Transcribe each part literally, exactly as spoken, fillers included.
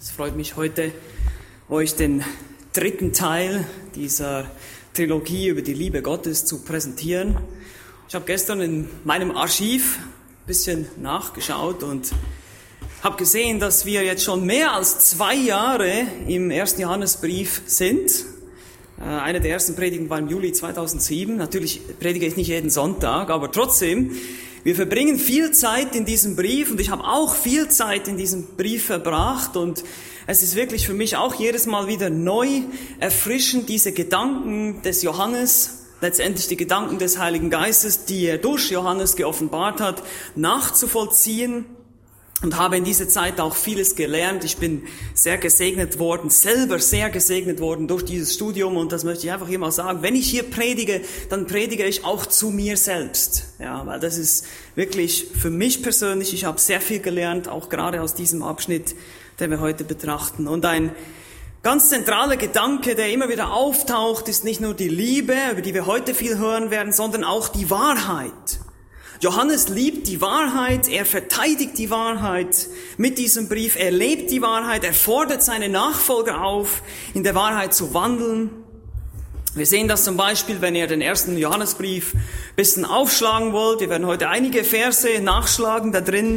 Es freut mich heute, euch den dritten Teil dieser Trilogie über die Liebe Gottes zu präsentieren. Ich habe gestern in meinem Archiv ein bisschen nachgeschaut und habe gesehen, dass wir jetzt schon mehr als zwei Jahre im ersten Johannesbrief sind. Eine der ersten Predigten war im Juli zweitausendsieben. Natürlich predige ich nicht jeden Sonntag, aber trotzdem, wir verbringen viel Zeit in diesem Brief und ich habe auch viel Zeit in diesem Brief verbracht und es ist wirklich für mich auch jedes Mal wieder neu erfrischend, diese Gedanken des Johannes, letztendlich die Gedanken des Heiligen Geistes, die er durch Johannes geoffenbart hat, nachzuvollziehen. Und habe in dieser Zeit auch vieles gelernt. Ich bin sehr gesegnet worden, selber sehr gesegnet worden durch dieses Studium. Und das möchte ich einfach hier mal sagen. Wenn ich hier predige, dann predige ich auch zu mir selbst. Ja, weil das ist wirklich für mich persönlich, ich habe sehr viel gelernt, auch gerade aus diesem Abschnitt, den wir heute betrachten. Und ein ganz zentraler Gedanke, der immer wieder auftaucht, ist nicht nur die Liebe, über die wir heute viel hören werden, sondern auch die Wahrheit. Johannes liebt die Wahrheit, er verteidigt die Wahrheit mit diesem Brief, er lebt die Wahrheit, er fordert seine Nachfolger auf, in der Wahrheit zu wandeln. Wir sehen das zum Beispiel, wenn ihr den ersten Johannesbrief ein bisschen aufschlagen wollt. Wir werden heute einige Verse nachschlagen da drin.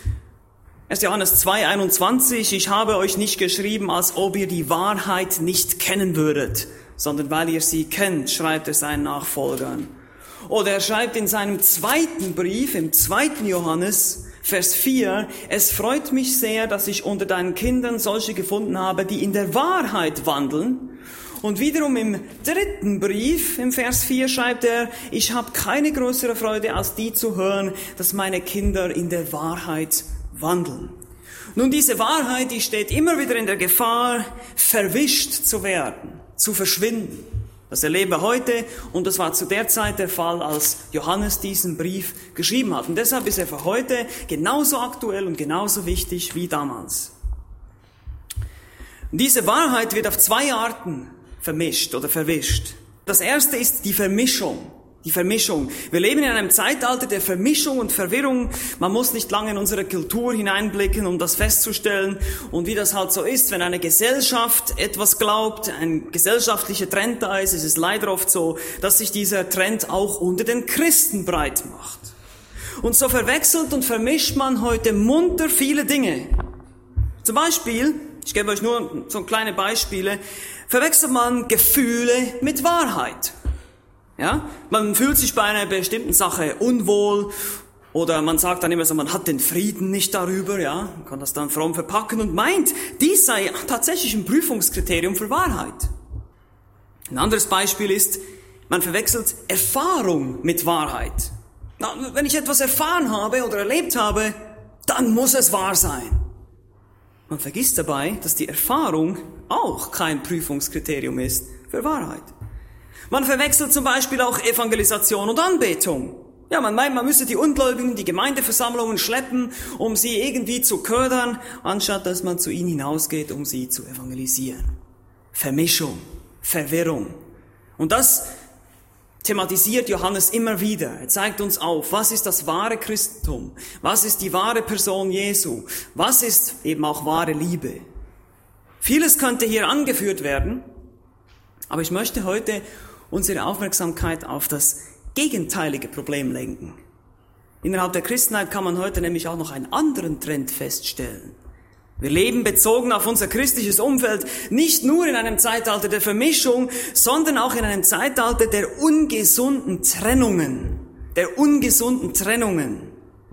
erster Johannes zwei, einundzwanzig, ich habe euch nicht geschrieben, als ob ihr die Wahrheit nicht kennen würdet, sondern weil ihr sie kennt, schreibt er seinen Nachfolgern. Oder er schreibt in seinem zweiten Brief, im zweiten Johannes, Vers vier, es freut mich sehr, dass ich unter deinen Kindern solche gefunden habe, die in der Wahrheit wandeln. Und wiederum im dritten Brief, im Vers vier, schreibt er, ich habe keine größere Freude, als die zu hören, dass meine Kinder in der Wahrheit wandeln. Nun, diese Wahrheit, die steht immer wieder in der Gefahr, verwischt zu werden, zu verschwinden. Das erleben wir heute und das war zu der Zeit der Fall, als Johannes diesen Brief geschrieben hat. Und deshalb ist er für heute genauso aktuell und genauso wichtig wie damals. Und diese Wahrheit wird auf zwei Arten vermischt oder verwischt. Das erste ist die Vermischung. Die Vermischung. Wir leben in einem Zeitalter der Vermischung und Verwirrung. Man muss nicht lange in unsere Kultur hineinblicken, um das festzustellen. Und wie das halt so ist, wenn eine Gesellschaft etwas glaubt, ein gesellschaftlicher Trend da ist, ist es leider oft so, dass sich dieser Trend auch unter den Christen breit macht. Und so verwechselt und vermischt man heute munter viele Dinge. Zum Beispiel, ich gebe euch nur so kleine Beispiele, verwechselt man Gefühle mit Wahrheit. Ja, man fühlt sich bei einer bestimmten Sache unwohl oder man sagt dann immer so, man hat den Frieden nicht darüber, ja, man kann das dann fromm verpacken und meint, dies sei tatsächlich ein Prüfungskriterium für Wahrheit. Ein anderes Beispiel ist, man verwechselt Erfahrung mit Wahrheit. Na, wenn ich etwas erfahren habe oder erlebt habe, dann muss es wahr sein. Man vergisst dabei, dass die Erfahrung auch kein Prüfungskriterium ist für Wahrheit. Man verwechselt zum Beispiel auch Evangelisation und Anbetung. Ja, man meint, man müsse die Ungläubigen, die Gemeindeversammlungen schleppen, um sie irgendwie zu ködern, anstatt dass man zu ihnen hinausgeht, um sie zu evangelisieren. Vermischung, Verwirrung. Und das thematisiert Johannes immer wieder. Er zeigt uns auf, was ist das wahre Christentum? Was ist die wahre Person Jesu? Was ist eben auch wahre Liebe? Vieles könnte hier angeführt werden, aber ich möchte heute unsere Aufmerksamkeit auf das gegenteilige Problem lenken. Innerhalb der Christenheit kann man heute nämlich auch noch einen anderen Trend feststellen. Wir leben bezogen auf unser christliches Umfeld nicht nur in einem Zeitalter der Vermischung, sondern auch in einem Zeitalter der ungesunden Trennungen. Der ungesunden Trennungen.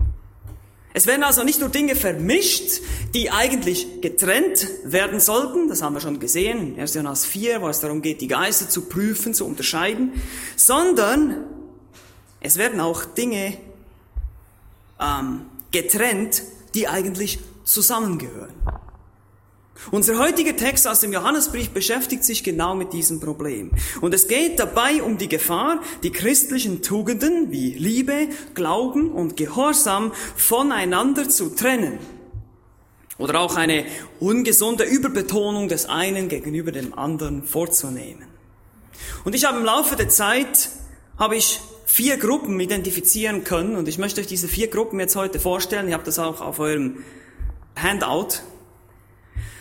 Es werden also nicht nur Dinge vermischt, die eigentlich getrennt werden sollten, das haben wir schon gesehen, in erster Johannes vier, wo es darum geht, die Geister zu prüfen, zu unterscheiden, sondern es werden auch Dinge ähm, getrennt, die eigentlich zusammengehören. Unser heutiger Text aus dem Johannesbrief beschäftigt sich genau mit diesem Problem. Und es geht dabei um die Gefahr, die christlichen Tugenden wie Liebe, Glauben und Gehorsam voneinander zu trennen. Oder auch eine ungesunde Überbetonung des einen gegenüber dem anderen vorzunehmen. Und ich habe im Laufe der Zeit, habe ich vier Gruppen identifizieren können. Und ich möchte euch diese vier Gruppen jetzt heute vorstellen. Ihr habt das auch auf eurem Handout.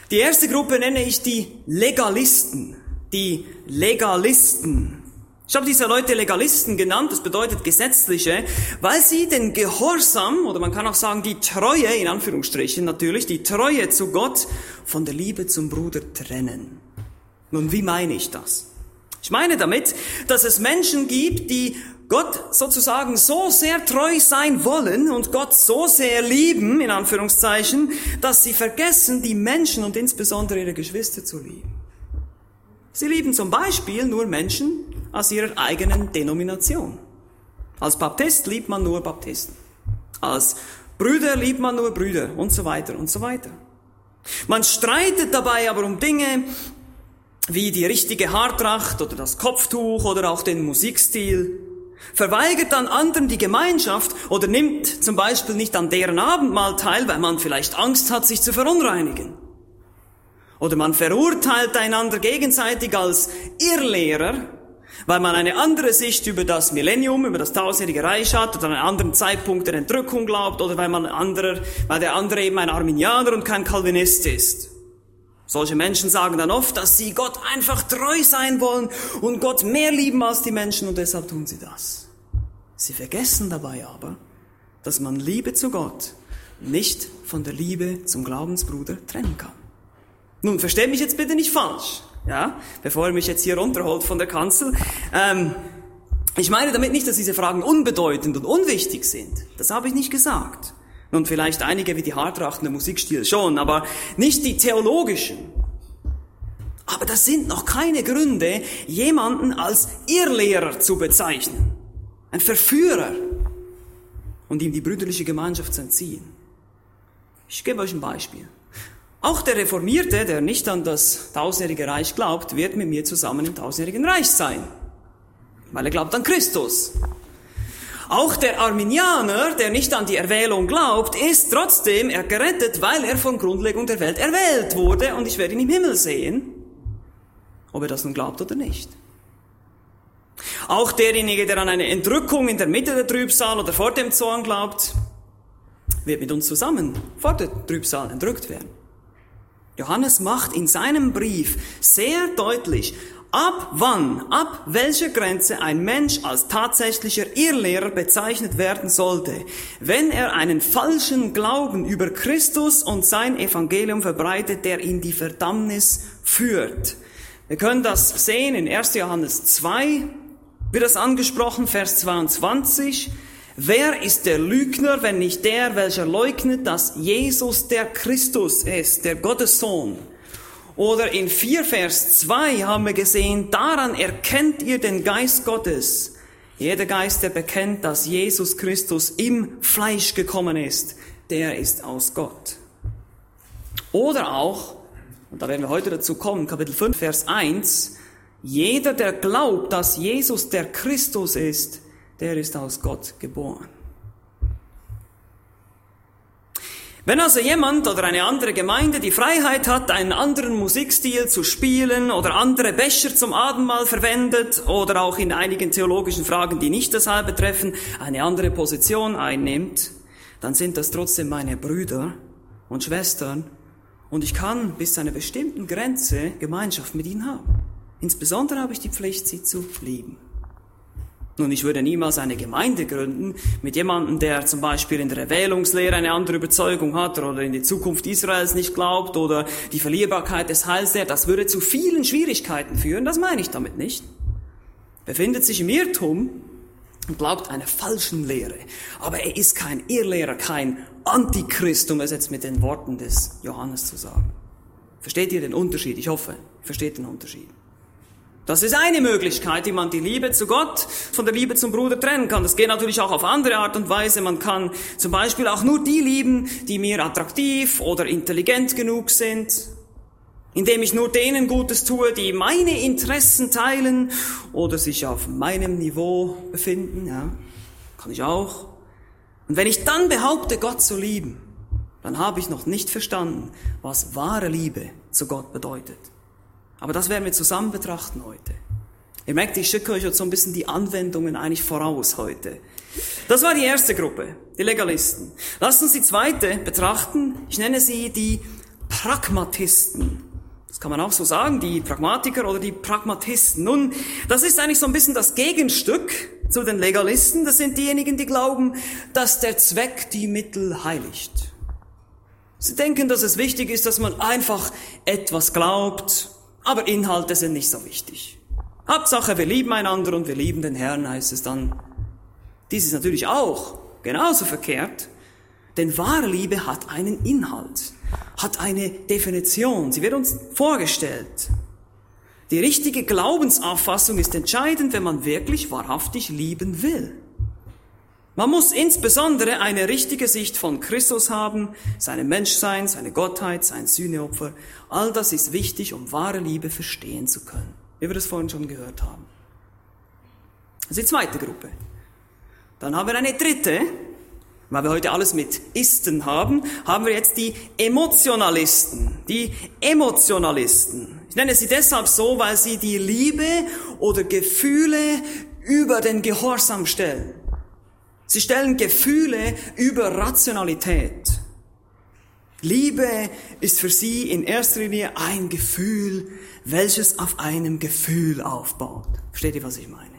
Die erste Gruppe nenne ich die Legalisten. Die Legalisten. Ich habe diese Leute Legalisten genannt, das bedeutet Gesetzliche, weil sie den Gehorsam, oder man kann auch sagen die Treue, in Anführungsstrichen natürlich, die Treue zu Gott von der Liebe zum Bruder trennen. Nun, wie meine ich das? Ich meine damit, dass es Menschen gibt, die Gott sozusagen so sehr treu sein wollen und Gott so sehr lieben, in Anführungszeichen, dass sie vergessen, die Menschen und insbesondere ihre Geschwister zu lieben. Sie lieben zum Beispiel nur Menschen aus ihrer eigenen Denomination. Als Baptist liebt man nur Baptisten. Als Brüder liebt man nur Brüder und so weiter und so weiter. Man streitet dabei aber um Dinge wie die richtige Haartracht oder das Kopftuch oder auch den Musikstil, verweigert dann anderen die Gemeinschaft oder nimmt zum Beispiel nicht an deren Abendmahl teil, weil man vielleicht Angst hat, sich zu verunreinigen. Oder man verurteilt einander gegenseitig als Irrlehrer, weil man eine andere Sicht über das Millennium, über das tausendjährige Reich hat oder an einen anderen Zeitpunkt der Entrückung glaubt oder weil man anderer, weil der andere eben ein Arminianer und kein Calvinist ist. Solche Menschen sagen dann oft, dass sie Gott einfach treu sein wollen und Gott mehr lieben als die Menschen und deshalb tun sie das. Sie vergessen dabei aber, dass man Liebe zu Gott nicht von der Liebe zum Glaubensbruder trennen kann. Nun, versteht mich jetzt bitte nicht falsch, ja, bevor ihr mich jetzt hier runterholt von der Kanzel. Ähm, ich meine damit nicht, dass diese Fragen unbedeutend und unwichtig sind. Das habe ich nicht gesagt. Nun, vielleicht einige wie die Haartracht und der Musikstil schon, aber nicht die theologischen. Aber das sind noch keine Gründe, jemanden als Irrlehrer zu bezeichnen. Ein Verführer. Und ihm die brüderliche Gemeinschaft zu entziehen. Ich gebe euch ein Beispiel. Auch der Reformierte, der nicht an das tausendjährige Reich glaubt, wird mit mir zusammen im tausendjährigen Reich sein. Weil er glaubt an Christus. Auch der Arminianer, der nicht an die Erwählung glaubt, ist trotzdem er gerettet, weil er von Grundlegung der Welt erwählt wurde und ich werde ihn im Himmel sehen, ob er das nun glaubt oder nicht. Auch derjenige, der an eine Entrückung in der Mitte der Trübsal oder vor dem Zorn glaubt, wird mit uns zusammen vor der Trübsal entrückt werden. Johannes macht in seinem Brief sehr deutlich, ab wann, ab welcher Grenze ein Mensch als tatsächlicher Irrlehrer bezeichnet werden sollte, wenn er einen falschen Glauben über Christus und sein Evangelium verbreitet, der in die Verdammnis führt. Wir können das sehen in erster Johannes zwei, wird das angesprochen, Vers zweiundzwanzig. Wer ist der Lügner, wenn nicht der, welcher leugnet, dass Jesus der Christus ist, der Gottessohn? Oder in vier Vers zwei haben wir gesehen, daran erkennt ihr den Geist Gottes. Jeder Geist, der bekennt, dass Jesus Christus im Fleisch gekommen ist, der ist aus Gott. Oder auch, und da werden wir heute dazu kommen, Kapitel fünf, Vers eins, jeder, der glaubt, dass Jesus der Christus ist, der ist aus Gott geboren. Wenn also jemand oder eine andere Gemeinde die Freiheit hat, einen anderen Musikstil zu spielen oder andere Becher zum Abendmahl verwendet oder auch in einigen theologischen Fragen, die nicht dasselbe betreffen, eine andere Position einnimmt, dann sind das trotzdem meine Brüder und Schwestern und ich kann bis zu einer bestimmten Grenze Gemeinschaft mit ihnen haben. Insbesondere habe ich die Pflicht, sie zu lieben. Nun, ich würde niemals eine Gemeinde gründen mit jemandem, der zum Beispiel in der Erwählungslehre eine andere Überzeugung hat oder in die Zukunft Israels nicht glaubt oder die Verlierbarkeit des Heils lehrt. Das würde zu vielen Schwierigkeiten führen, das meine ich damit nicht. Befindet sich im Irrtum und glaubt einer falschen Lehre. Aber er ist kein Irrlehrer, kein Antichrist, um es jetzt mit den Worten des Johannes zu sagen. Versteht ihr den Unterschied? Ich hoffe, ihr versteht den Unterschied. Das ist eine Möglichkeit, wie man die Liebe zu Gott von der Liebe zum Bruder trennen kann. Das geht natürlich auch auf andere Art und Weise. Man kann zum Beispiel auch nur die lieben, die mir attraktiv oder intelligent genug sind, indem ich nur denen Gutes tue, die meine Interessen teilen oder sich auf meinem Niveau befinden. Ja, kann ich auch. Und wenn ich dann behaupte, Gott zu lieben, dann habe ich noch nicht verstanden, was wahre Liebe zu Gott bedeutet. Aber das werden wir zusammen betrachten heute. Ihr merkt, ich schicke euch jetzt so ein bisschen die Anwendungen eigentlich voraus heute. Das war die erste Gruppe, die Legalisten. Lasst uns die zweite betrachten. Ich nenne sie die Pragmatisten. Das kann man auch so sagen, die Pragmatiker oder die Pragmatisten. Nun, das ist eigentlich so ein bisschen das Gegenstück zu den Legalisten. Das sind diejenigen, die glauben, dass der Zweck die Mittel heiligt. Sie denken, dass es wichtig ist, dass man einfach etwas glaubt, aber Inhalte sind nicht so wichtig. Hauptsache, wir lieben einander und wir lieben den Herrn, heißt es dann. Dies ist natürlich auch genauso verkehrt, denn wahre Liebe hat einen Inhalt, hat eine Definition. Sie wird uns vorgestellt. Die richtige Glaubensauffassung ist entscheidend, wenn man wirklich wahrhaftig lieben will. Man muss insbesondere eine richtige Sicht von Christus haben, seinem Menschsein, seine Gottheit, sein Sühneopfer. All das ist wichtig, um wahre Liebe verstehen zu können, wie wir das vorhin schon gehört haben. Das ist die zweite Gruppe. Dann haben wir eine dritte, weil wir heute alles mit Isten haben, haben wir jetzt die Emotionalisten. Die Emotionalisten. Ich nenne sie deshalb so, weil sie die Liebe oder Gefühle über den Gehorsam stellen. Sie stellen Gefühle über Rationalität. Liebe ist für sie in erster Linie ein Gefühl, welches auf einem Gefühl aufbaut. Versteht ihr, was ich meine?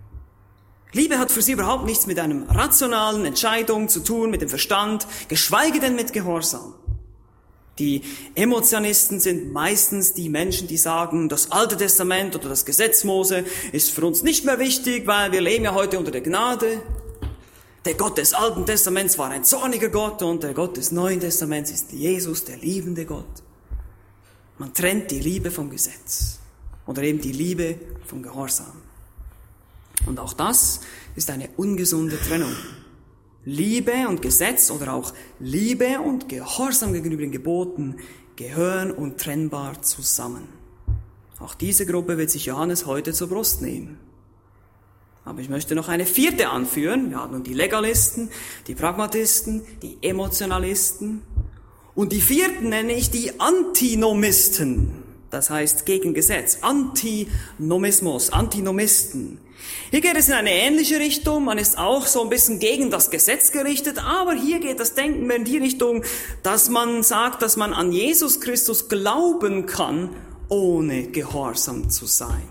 Liebe hat für sie überhaupt nichts mit einem rationalen Entscheidung zu tun, mit dem Verstand, geschweige denn mit Gehorsam. Die Emotionisten sind meistens die Menschen, die sagen, das Alte Testament oder das Gesetz Mose ist für uns nicht mehr wichtig, weil wir leben ja heute unter der Gnade. Der Gott des Alten Testaments war ein zorniger Gott und der Gott des Neuen Testaments ist Jesus, der liebende Gott. Man trennt die Liebe vom Gesetz oder eben die Liebe vom Gehorsam. Und auch das ist eine ungesunde Trennung. Liebe und Gesetz oder auch Liebe und Gehorsam gegenüber den Geboten gehören untrennbar zusammen. Auch diese Gruppe wird sich Johannes heute zur Brust nehmen. Aber ich möchte noch eine vierte anführen. Wir haben nun die Legalisten, die Pragmatisten, die Emotionalisten. Und die vierten nenne ich die Antinomisten. Das heißt gegen Gesetz. Antinomismus, Antinomisten. Hier geht es in eine ähnliche Richtung. Man ist auch so ein bisschen gegen das Gesetz gerichtet. Aber hier geht das Denken mehr in die Richtung, dass man sagt, dass man an Jesus Christus glauben kann, ohne gehorsam zu sein.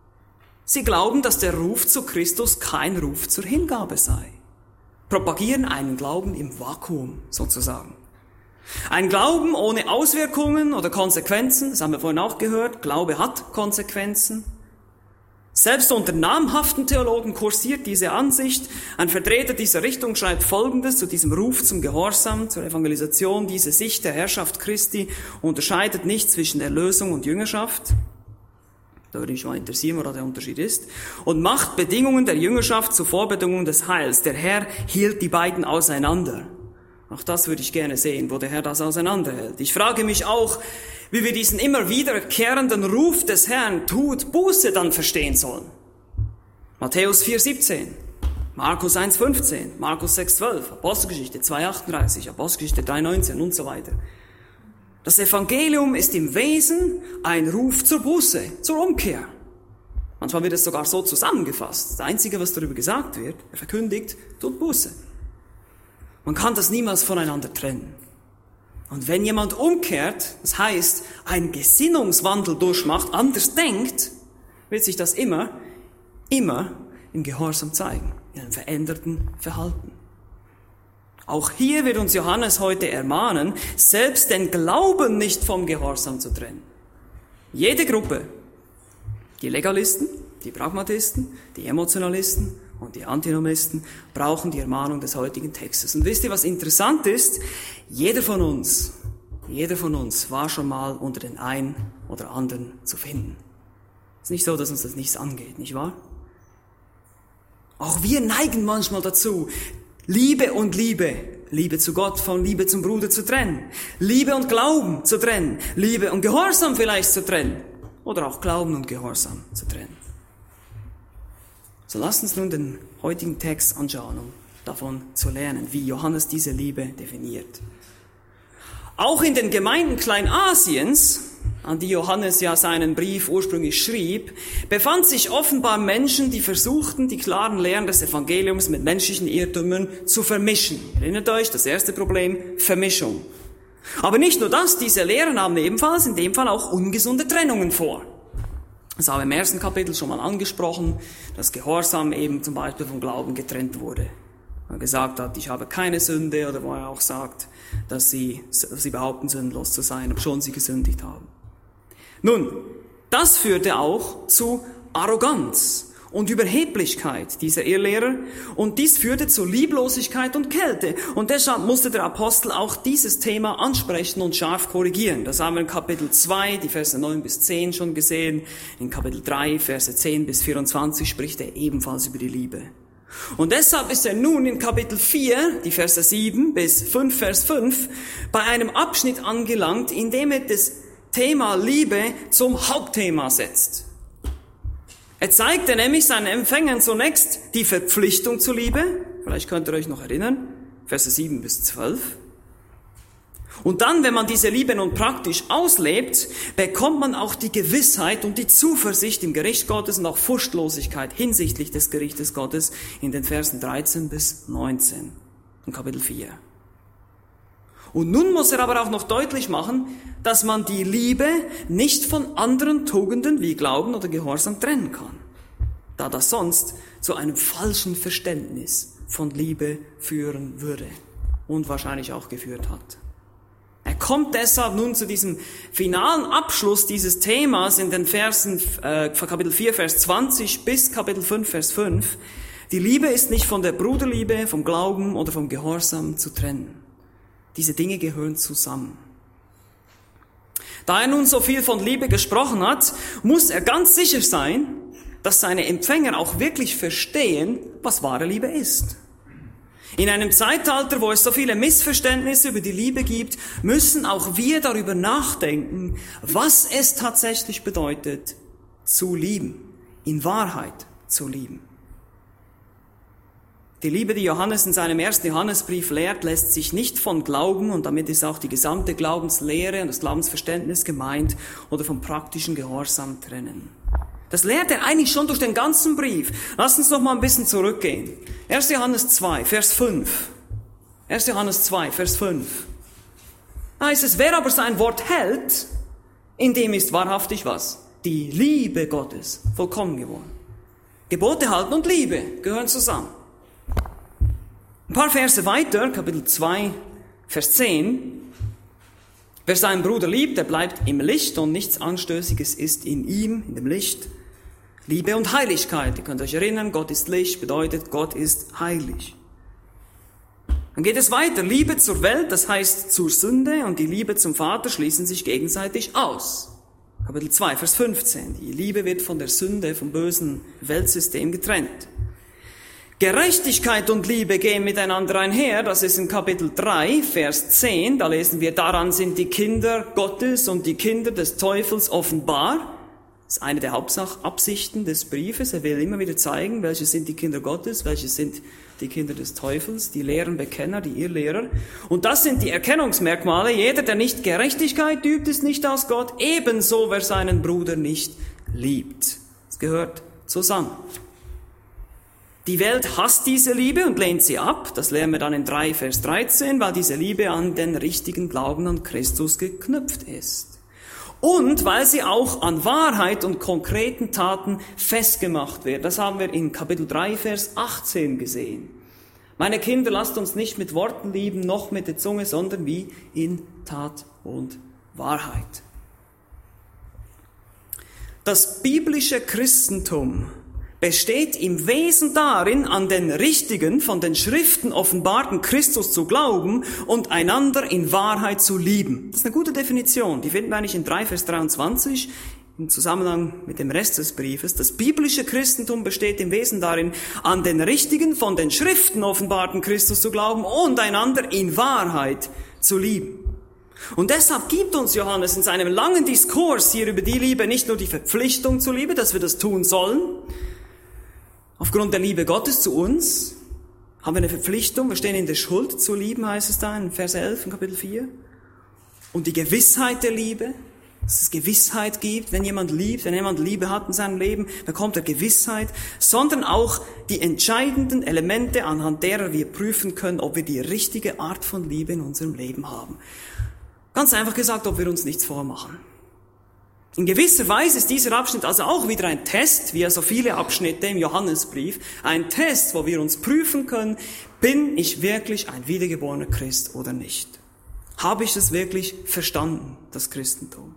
Sie glauben, dass der Ruf zu Christus kein Ruf zur Hingabe sei. Propagieren einen Glauben im Vakuum sozusagen. Ein Glauben ohne Auswirkungen oder Konsequenzen, das haben wir vorhin auch gehört, Glaube hat Konsequenzen. Selbst unter namhaften Theologen kursiert diese Ansicht. Ein Vertreter dieser Richtung schreibt Folgendes zu diesem Ruf zum Gehorsam, zur Evangelisation. Diese Sicht der Herrschaft Christi unterscheidet nicht zwischen Erlösung und Jüngerschaft. Da würde mich mal interessieren, wo da der Unterschied ist. Und macht Bedingungen der Jüngerschaft zu Vorbedingungen des Heils. Der Herr hielt die beiden auseinander. Auch das würde ich gerne sehen, wo der Herr das auseinanderhält. Ich frage mich auch, wie wir diesen immer wiederkehrenden Ruf des Herrn, tut Buße, dann verstehen sollen. Matthäus vier siebzehn, Markus eins fünfzehn, Markus sechs zwölf, Apostelgeschichte zwei achtunddreißig, Apostelgeschichte drei neunzehn und so weiter. Das Evangelium ist im Wesen ein Ruf zur Buße, zur Umkehr. Manchmal wird es sogar so zusammengefasst. Das Einzige, was darüber gesagt wird, er verkündigt, tut Buße. Man kann das niemals voneinander trennen. Und wenn jemand umkehrt, das heißt, einen Gesinnungswandel durchmacht, anders denkt, wird sich das immer, immer im Gehorsam zeigen, in einem veränderten Verhalten. Auch hier wird uns Johannes heute ermahnen, selbst den Glauben nicht vom Gehorsam zu trennen. Jede Gruppe, die Legalisten, die Pragmatisten, die Emotionalisten und die Antinomisten, brauchen die Ermahnung des heutigen Textes. Und wisst ihr, was interessant ist? Jeder von uns, jeder von uns war schon mal unter den einen oder anderen zu finden. Es ist nicht so, dass uns das nichts angeht, nicht wahr? Auch wir neigen manchmal dazu, Liebe und Liebe, Liebe zu Gott von Liebe zum Bruder zu trennen, Liebe und Glauben zu trennen, Liebe und Gehorsam vielleicht zu trennen oder auch Glauben und Gehorsam zu trennen. So lasst uns nun den heutigen Text anschauen, um davon zu lernen, wie Johannes diese Liebe definiert. Auch in den Gemeinden Kleinasiens, an die Johannes ja seinen Brief ursprünglich schrieb, befand sich offenbar Menschen, die versuchten, die klaren Lehren des Evangeliums mit menschlichen Irrtümern zu vermischen. Erinnert euch, das erste Problem, Vermischung. Aber nicht nur das, diese Lehren haben ebenfalls in dem Fall auch ungesunde Trennungen vor. Das haben wir im ersten Kapitel schon mal angesprochen, dass Gehorsam eben zum Beispiel vom Glauben getrennt wurde. Wo er gesagt hat, ich habe keine Sünde, oder wo er auch sagt, dass sie, dass sie behaupten, sündlos zu sein, obschon sie gesündigt haben. Nun, das führte auch zu Arroganz und Überheblichkeit dieser Irrlehrer, und dies führte zu Lieblosigkeit und Kälte. Und deshalb musste der Apostel auch dieses Thema ansprechen und scharf korrigieren. Das haben wir in Kapitel zwei, die Verse neun bis zehn schon gesehen. In Kapitel drei, Verse zehn bis vierundzwanzig spricht er ebenfalls über die Liebe. Und deshalb ist er nun in Kapitel vier, die Verse sieben bis fünf, Vers fünf, bei einem Abschnitt angelangt, in dem er das Thema Liebe zum Hauptthema setzt. Er zeigte nämlich seinen Empfängern zunächst die Verpflichtung zur Liebe, vielleicht könnt ihr euch noch erinnern, Verse sieben bis zwölf. Und dann, wenn man diese Liebe nun praktisch auslebt, bekommt man auch die Gewissheit und die Zuversicht im Gericht Gottes und auch Furchtlosigkeit hinsichtlich des Gerichtes Gottes in den Versen dreizehn bis neunzehn in Kapitel vier. Und nun muss er aber auch noch deutlich machen, dass man die Liebe nicht von anderen Tugenden wie Glauben oder Gehorsam trennen kann, da das sonst zu einem falschen Verständnis von Liebe führen würde und wahrscheinlich auch geführt hat. Er kommt deshalb nun zu diesem finalen Abschluss dieses Themas in den Versen äh, Kapitel vier, Vers zwanzig bis Kapitel fünf, Vers fünf. Die Liebe ist nicht von der Bruderliebe, vom Glauben oder vom Gehorsam zu trennen. Diese Dinge gehören zusammen. Da er nun so viel von Liebe gesprochen hat, muss er ganz sicher sein, dass seine Empfänger auch wirklich verstehen, was wahre Liebe ist. In einem Zeitalter, wo es so viele Missverständnisse über die Liebe gibt, müssen auch wir darüber nachdenken, was es tatsächlich bedeutet, zu lieben, in Wahrheit zu lieben. Die Liebe, die Johannes in seinem ersten Johannesbrief lehrt, lässt sich nicht von Glauben, und damit ist auch die gesamte Glaubenslehre und das Glaubensverständnis gemeint, oder vom praktischen Gehorsam trennen. Das lehrt er eigentlich schon durch den ganzen Brief. Lass uns noch mal ein bisschen zurückgehen. erster Johannes zwei, Vers fünf. erster Johannes zwei, Vers fünf. Da heißt es, wer aber sein Wort hält, in dem ist wahrhaftig was? Die Liebe Gottes vollkommen geworden. Gebote halten und Liebe gehören zusammen. Ein paar Verse weiter, Kapitel zwei, Vers zehn. Wer seinen Bruder liebt, der bleibt im Licht und nichts Anstößiges ist in ihm, in dem Licht. Liebe und Heiligkeit. Ihr könnt euch erinnern, Gott ist Licht, bedeutet, Gott ist heilig. Dann geht es weiter. Liebe zur Welt, das heißt zur Sünde, und die Liebe zum Vater schließen sich gegenseitig aus. Kapitel zwei, Vers fünfzehn. Die Liebe wird von der Sünde, vom bösen Weltsystem getrennt. Gerechtigkeit und Liebe gehen miteinander einher, das ist in Kapitel drei, Vers zehn, da lesen wir, daran sind die Kinder Gottes und die Kinder des Teufels offenbar. Das ist eine der Hauptabsichten des Briefes, er will immer wieder zeigen, welche sind die Kinder Gottes, welche sind die Kinder des Teufels, die leeren Bekenner, die Irrlehrer. Und das sind die Erkennungsmerkmale, jeder, der nicht Gerechtigkeit übt, ist nicht aus Gott, ebenso wer seinen Bruder nicht liebt. Es gehört zusammen. Die Welt hasst diese Liebe und lehnt sie ab. Das lernen wir dann in drei, Vers dreizehn, weil diese Liebe an den richtigen Glauben an Christus geknüpft ist. Und weil sie auch an Wahrheit und konkreten Taten festgemacht wird. Das haben wir in Kapitel drei, Vers achtzehn gesehen. Meine Kinder, lasst uns nicht mit Worten lieben, noch mit der Zunge, sondern wie in Tat und Wahrheit. Das biblische Christentum besteht im Wesen darin, an den richtigen, von den Schriften offenbarten Christus zu glauben und einander in Wahrheit zu lieben. Das ist eine gute Definition. Die finden wir eigentlich in drei, Vers dreiundzwanzig im Zusammenhang mit dem Rest des Briefes. Das biblische Christentum besteht im Wesen darin, an den richtigen, von den Schriften offenbarten Christus zu glauben und einander in Wahrheit zu lieben. Und deshalb gibt uns Johannes in seinem langen Diskurs hier über die Liebe nicht nur die Verpflichtung zur Liebe, dass wir das tun sollen. Aufgrund der Liebe Gottes zu uns haben wir eine Verpflichtung, wir stehen in der Schuld zu lieben, heißt es da in Vers elf in Kapitel vier. Und die Gewissheit der Liebe, dass es Gewissheit gibt, wenn jemand liebt, wenn jemand Liebe hat in seinem Leben, bekommt er Gewissheit, sondern auch die entscheidenden Elemente, anhand derer wir prüfen können, ob wir die richtige Art von Liebe in unserem Leben haben. Ganz einfach gesagt, ob wir uns nichts vormachen. In gewisser Weise ist dieser Abschnitt also auch wieder ein Test, wie ja so viele Abschnitte im Johannesbrief, ein Test, wo wir uns prüfen können, bin ich wirklich ein wiedergeborener Christ oder nicht? Habe ich es wirklich verstanden, das Christentum?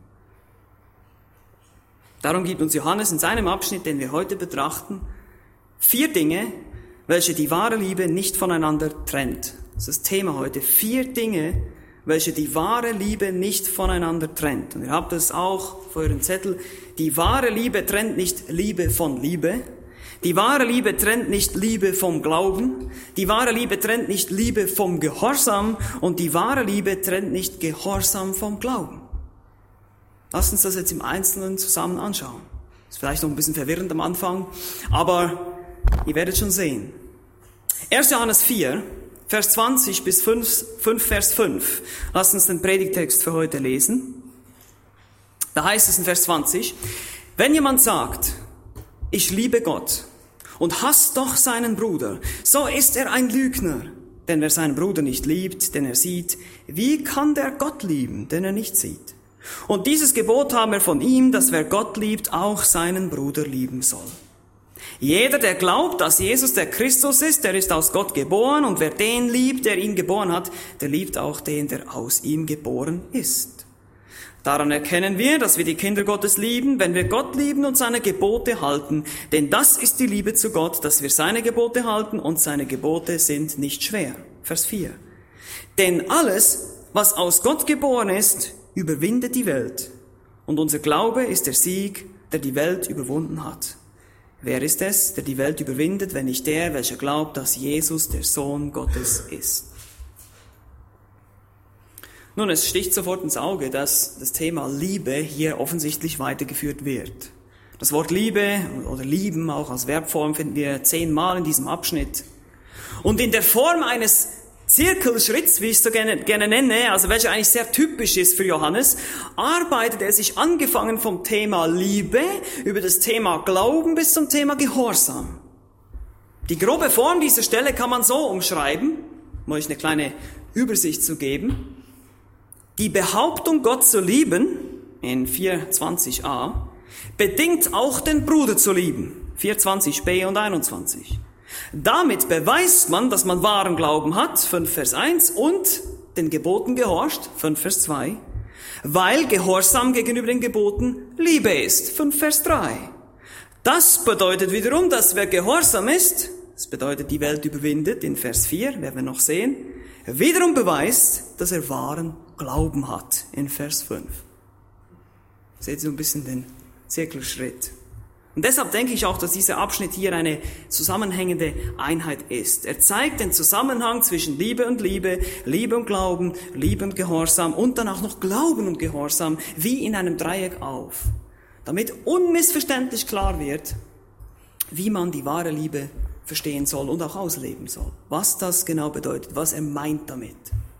Darum gibt uns Johannes in seinem Abschnitt, den wir heute betrachten, vier Dinge, welche die wahre Liebe nicht voneinander trennt. Das ist das Thema heute. Vier Dinge, welche die wahre Liebe nicht voneinander trennt. Und ihr habt es auch vor eurem Zettel. Die wahre Liebe trennt nicht Liebe von Liebe. Die wahre Liebe trennt nicht Liebe vom Glauben. Die wahre Liebe trennt nicht Liebe vom Gehorsam. Und die wahre Liebe trennt nicht Gehorsam vom Glauben. Lasst uns das jetzt im Einzelnen zusammen anschauen. Ist vielleicht noch ein bisschen verwirrend am Anfang, aber ihr werdet schon sehen. erster Johannes vier, Vers zwanzig bis fünf, Vers fünf. Lasst uns den Predigtext für heute lesen. Da heißt es in Vers zwanzig, wenn jemand sagt, ich liebe Gott und hasst doch seinen Bruder, so ist er ein Lügner. Denn wer seinen Bruder nicht liebt, den er sieht, wie kann der Gott lieben, den er nicht sieht? Und dieses Gebot haben wir von ihm, dass wer Gott liebt, auch seinen Bruder lieben soll. Jeder, der glaubt, dass Jesus der Christus ist, der ist aus Gott geboren, und wer den liebt, der ihn geboren hat, der liebt auch den, der aus ihm geboren ist. Daran erkennen wir, dass wir die Kinder Gottes lieben, wenn wir Gott lieben und seine Gebote halten. Denn das ist die Liebe zu Gott, dass wir seine Gebote halten, und seine Gebote sind nicht schwer. Vers vier. Denn alles, was aus Gott geboren ist, überwindet die Welt. Und unser Glaube ist der Sieg, der die Welt überwunden hat. Wer ist es, der die Welt überwindet, wenn nicht der, welcher glaubt, dass Jesus der Sohn Gottes ist? Nun, es sticht sofort ins Auge, dass das Thema Liebe hier offensichtlich weitergeführt wird. Das Wort Liebe oder lieben auch als Verbform finden wir zehnmal in diesem Abschnitt. Und in der Form eines Zirkelschritts, wie ich es so gerne, gerne nenne, also welcher eigentlich sehr typisch ist für Johannes, arbeitet er sich angefangen vom Thema Liebe über das Thema Glauben bis zum Thema Gehorsam. Die grobe Form dieser Stelle kann man so umschreiben, um euch eine kleine Übersicht zu geben. Die Behauptung, Gott zu lieben, in vier zwanzig a, bedingt auch den Bruder zu lieben, vier zwanzig b und einundzwanzig. Damit beweist man, dass man wahren Glauben hat, fünf Vers eins, und den Geboten gehorcht, fünf Vers zwei, weil Gehorsam gegenüber den Geboten Liebe ist, fünf Vers drei. Das bedeutet wiederum, dass wer gehorsam ist, das bedeutet die Welt überwindet, in Vers vier, werden wir noch sehen, wiederum beweist, dass er wahren Glauben hat, in Vers fünf. Seht ihr so ein bisschen den Zirkelschritt. Und deshalb denke ich auch, dass dieser Abschnitt hier eine zusammenhängende Einheit ist. Er zeigt den Zusammenhang zwischen Liebe und Liebe, Liebe und Glauben, Liebe und Gehorsam und dann auch noch Glauben und Gehorsam wie in einem Dreieck auf, damit unmissverständlich klar wird, wie man die wahre Liebe verstehen soll und auch ausleben soll. Was das genau bedeutet, was er meint damit.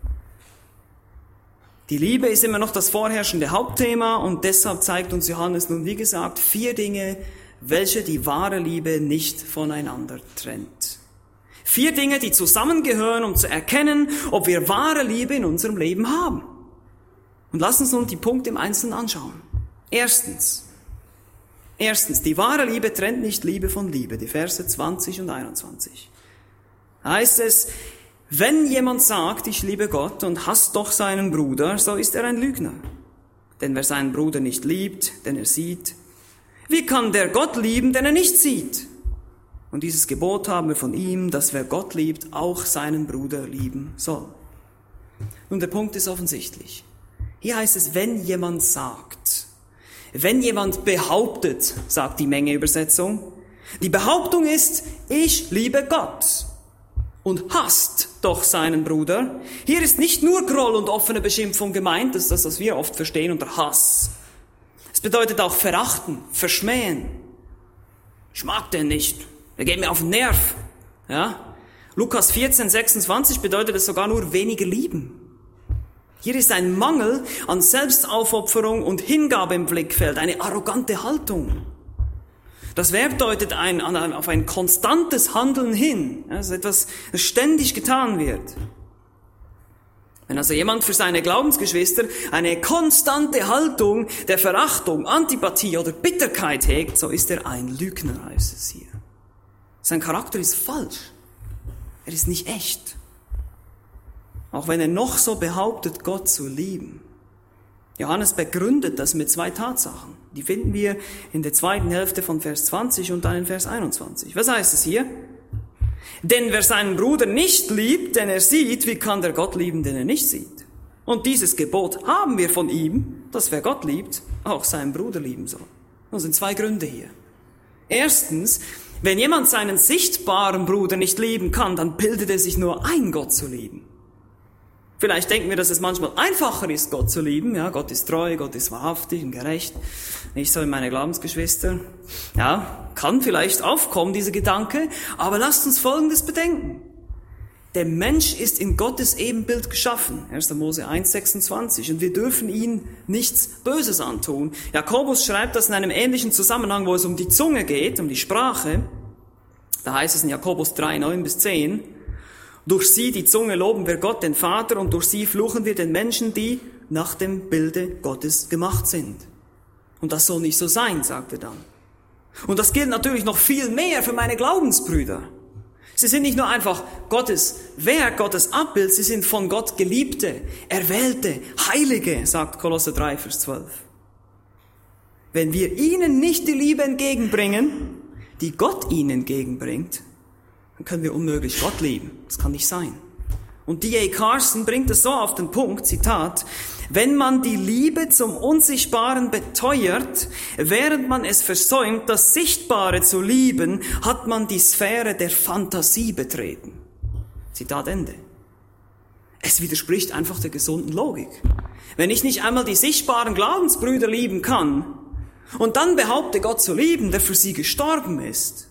Die Liebe ist immer noch das vorherrschende Hauptthema, und deshalb zeigt uns Johannes nun, wie gesagt, vier Dinge, welche die wahre Liebe nicht voneinander trennt. Vier Dinge, die zusammengehören, um zu erkennen, ob wir wahre Liebe in unserem Leben haben. Und lass uns nun die Punkte im Einzelnen anschauen. Erstens, erstens, die wahre Liebe trennt nicht Liebe von Liebe, die Verse zwanzig und einundzwanzig. Da heißt es, wenn jemand sagt, ich liebe Gott und hasst doch seinen Bruder, so ist er ein Lügner. Denn wer seinen Bruder nicht liebt, den er sieht, wie kann der Gott lieben, den er nicht sieht? Und dieses Gebot haben wir von ihm, dass wer Gott liebt, auch seinen Bruder lieben soll. Nun, der Punkt ist offensichtlich. Hier heißt es, wenn jemand sagt, wenn jemand behauptet, sagt die Menge-Übersetzung. Die Behauptung ist, ich liebe Gott und hasst doch seinen Bruder. Hier ist nicht nur Groll und offene Beschimpfung gemeint, das ist das, was wir oft verstehen unter Hass. Es bedeutet auch verachten, verschmähen. Ich mag den nicht, der geht mir auf den Nerv. Ja? Lukas vierzehn sechsundzwanzig bedeutet es sogar nur weniger lieben. Hier ist ein Mangel an Selbstaufopferung und Hingabe im Blickfeld, eine arrogante Haltung. Das Verb deutet ein, auf ein konstantes Handeln hin. Das ist etwas, das ständig getan wird. Wenn also jemand für seine Glaubensgeschwister eine konstante Haltung der Verachtung, Antipathie oder Bitterkeit hegt, so ist er ein Lügner, heißt es hier. Sein Charakter ist falsch. Er ist nicht echt. Auch wenn er noch so behauptet, Gott zu lieben. Johannes begründet das mit zwei Tatsachen. Die finden wir in der zweiten Hälfte von Vers zwanzig und dann in Vers einundzwanzig. Was heißt es hier? Denn wer seinen Bruder nicht liebt, den er sieht, wie kann der Gott lieben, den er nicht sieht? Und dieses Gebot haben wir von ihm, dass wer Gott liebt, auch seinen Bruder lieben soll. Das sind zwei Gründe hier. Erstens, wenn jemand seinen sichtbaren Bruder nicht lieben kann, dann bildet er sich nur ein, Gott zu lieben. Vielleicht denken wir, dass es manchmal einfacher ist, Gott zu lieben. Ja, Gott ist treu, Gott ist wahrhaftig und gerecht. Nicht so wie meine Glaubensgeschwister. Ja, kann vielleicht aufkommen, dieser Gedanke. Aber lasst uns Folgendes bedenken. Der Mensch ist in Gottes Ebenbild geschaffen. erster Mose eins sechsundzwanzig. Und wir dürfen ihm nichts Böses antun. Jakobus schreibt das in einem ähnlichen Zusammenhang, wo es um die Zunge geht, um die Sprache. Da heißt es in Jakobus drei neun bis zehn. Durch sie, die Zunge, loben wir Gott, den Vater, und durch sie fluchen wir den Menschen, die nach dem Bilde Gottes gemacht sind. Und das soll nicht so sein, sagt er dann. Und das gilt natürlich noch viel mehr für meine Glaubensbrüder. Sie sind nicht nur einfach Gottes Werk, Gottes Abbild, sie sind von Gott Geliebte, Erwählte, Heilige, sagt Kolosser drei, Vers zwölf. Wenn wir ihnen nicht die Liebe entgegenbringen, die Gott ihnen entgegenbringt, dann können wir unmöglich Gott lieben. Das kann nicht sein. Und D A Carson bringt es so auf den Punkt, Zitat, wenn man die Liebe zum Unsichtbaren beteuert, während man es versäumt, das Sichtbare zu lieben, hat man die Sphäre der Fantasie betreten. Zitat Ende. Es widerspricht einfach der gesunden Logik. Wenn ich nicht einmal die sichtbaren Glaubensbrüder lieben kann und dann behaupte, Gott zu lieben, der für sie gestorben ist,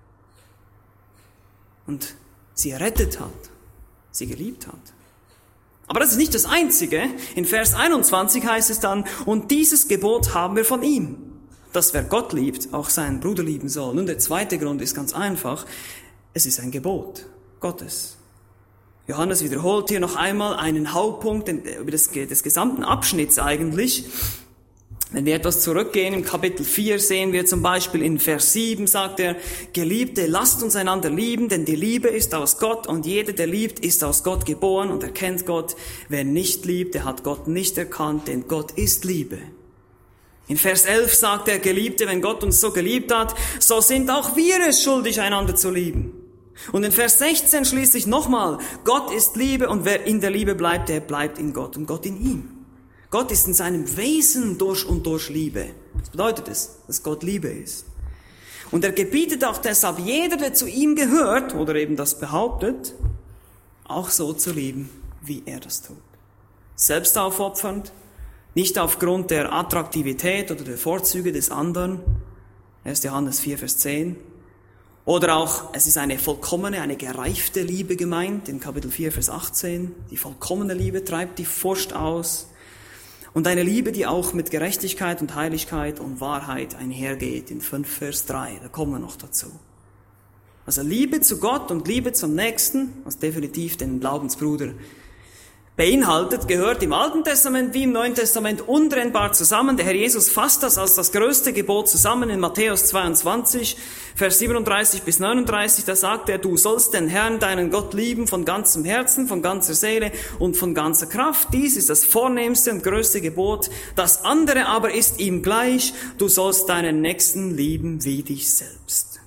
und sie errettet hat, sie geliebt hat. Aber das ist nicht das Einzige. In Vers einundzwanzig heißt es dann, und dieses Gebot haben wir von ihm, dass wer Gott liebt, auch seinen Bruder lieben soll. Nun, der zweite Grund ist ganz einfach. Es ist ein Gebot Gottes. Johannes wiederholt hier noch einmal einen Hauptpunkt über des, des gesamten Abschnitts eigentlich. Wenn wir etwas zurückgehen, im Kapitel vier sehen wir zum Beispiel in Vers sieben, sagt er, Geliebte, lasst uns einander lieben, denn die Liebe ist aus Gott und jeder, der liebt, ist aus Gott geboren und erkennt Gott. Wer nicht liebt, der hat Gott nicht erkannt, denn Gott ist Liebe. In Vers elf sagt er, Geliebte, wenn Gott uns so geliebt hat, so sind auch wir es schuldig, einander zu lieben. Und in Vers sechzehn schließlich nochmal, Gott ist Liebe und wer in der Liebe bleibt, der bleibt in Gott und Gott in ihm. Gott ist in seinem Wesen durch und durch Liebe. Was bedeutet es? Dass Gott Liebe ist. Und er gebietet auch deshalb jeder, der zu ihm gehört, oder eben das behauptet, auch so zu lieben, wie er das tut. Selbstaufopfernd, nicht aufgrund der Attraktivität oder der Vorzüge des anderen. erster Johannes vier, Vers zehn. Oder auch, es ist eine vollkommene, eine gereifte Liebe gemeint, in Kapitel vier, Vers achtzehn. Die vollkommene Liebe treibt die Furcht aus. Und eine Liebe, die auch mit Gerechtigkeit und Heiligkeit und Wahrheit einhergeht, in fünf Vers drei, da kommen wir noch dazu. Also Liebe zu Gott und Liebe zum Nächsten, was definitiv den Glaubensbruder beinhaltet, gehört im Alten Testament wie im Neuen Testament untrennbar zusammen. Der Herr Jesus fasst das als das größte Gebot zusammen in Matthäus zweiundzwanzig, Vers siebenunddreißig bis neununddreißig. Da sagt er, du sollst den Herrn, deinen Gott lieben von ganzem Herzen, von ganzer Seele und von ganzer Kraft. Dies ist das vornehmste und größte Gebot. Das andere aber ist ihm gleich, du sollst deinen Nächsten lieben wie dich selbst.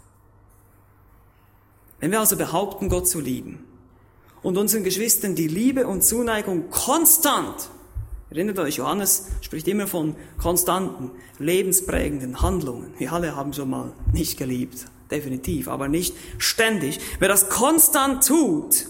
Wenn wir also behaupten, Gott zu lieben, und unseren Geschwistern die Liebe und Zuneigung konstant, erinnert euch, Johannes spricht immer von konstanten, lebensprägenden Handlungen. Wir alle haben schon mal nicht geliebt, definitiv, aber nicht ständig. Wer das konstant tut,